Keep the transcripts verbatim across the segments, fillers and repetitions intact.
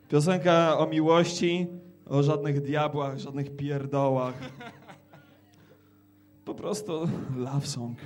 Piosenka o miłości, o żadnych diabłach, żadnych pierdołach. Po prostu love song.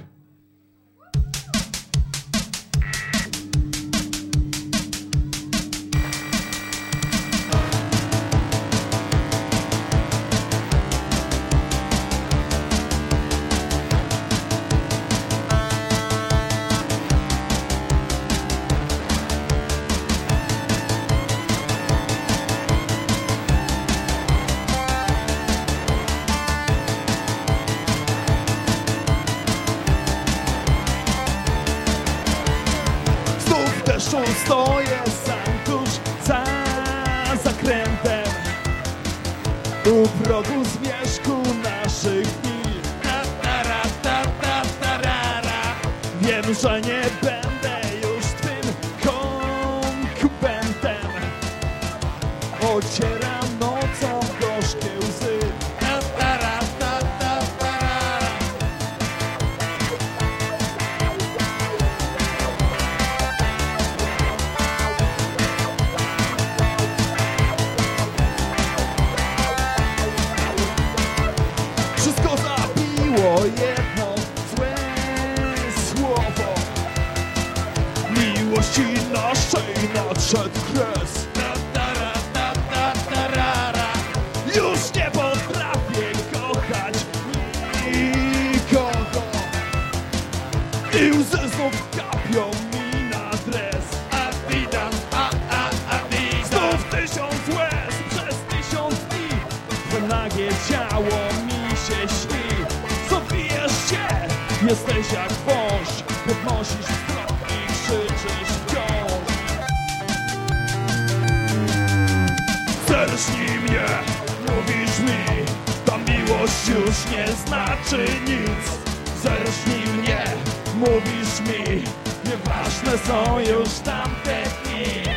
Stoję sam tuż za zakrętem u progu zmierzchu naszych dni. Wiem, że nie będę już twym konkubentem. Ocieram nocą gorzkie łzy. Wszystko zabiło jedno złe słowo. Miłości naszej nadszedł kres. Już nie potrafię kochać nikogo i łzy znów kapią mi na dres. Znów tysiąc łez przez tysiąc dni. Twe nagie ciało mi się śni. Zabijesz się, jesteś jak wąż. Podnosisz wzrok i krzyczysz wciąż. Zerżnij mnie, mówisz mi, ta miłość już nie znaczy nic. Zerżnij mnie, mówisz mi, nieważne są już tamte dni.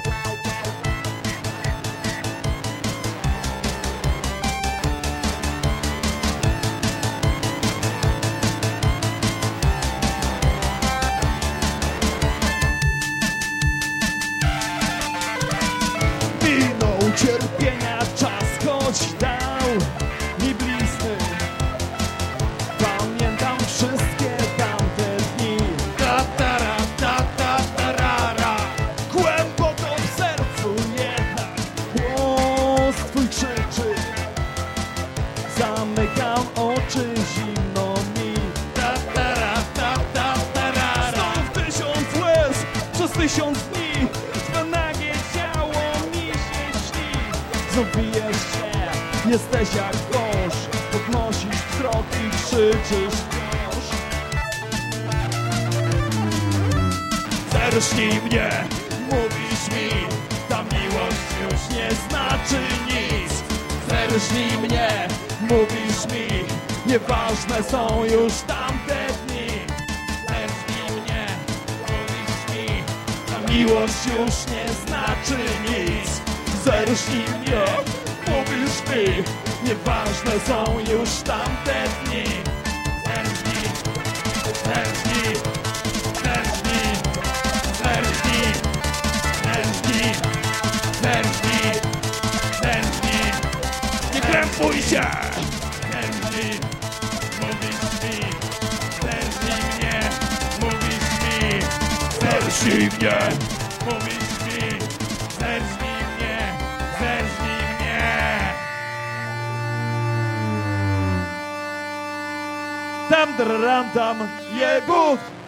Cierpienia czas, choć dał mi blizny. Pamiętam wszystkie tamte dni. Ta, tara, ta, ta, tarara. Głęboko w sercu jednak głos twój krzyczy. Zamykam oczy, zimno mi. Ta, tara, ta, ta, tarara. Znów tysiąc łez przez tysiąc dni. Twe nagie ciało zabijesz się, jesteś jak wąż. Podnosisz wzrok i krzyczysz wciąż. Zerżnij mnie, mówisz mi, ta miłość już nie znaczy nic. Zerżnij mnie, mówisz mi, nieważne są już tamte dni. Zerżnij mnie, mówisz mi, ta miłość już nie znaczy nic. Zerżnij mnie, mówisz mi, nieważne są już tamte dni. Zerżnij, zerżnij, zerżnij, zerżnij, zerżnij, zerżnij, zerżnij. Nie krępuj się! Zerżnij, mówisz mi, zerżnij mnie, mówisz mi, zerżnij mnie, mówisz mi, zerżnij. Zerżnij mnie! Tam, dram, tam, jebut!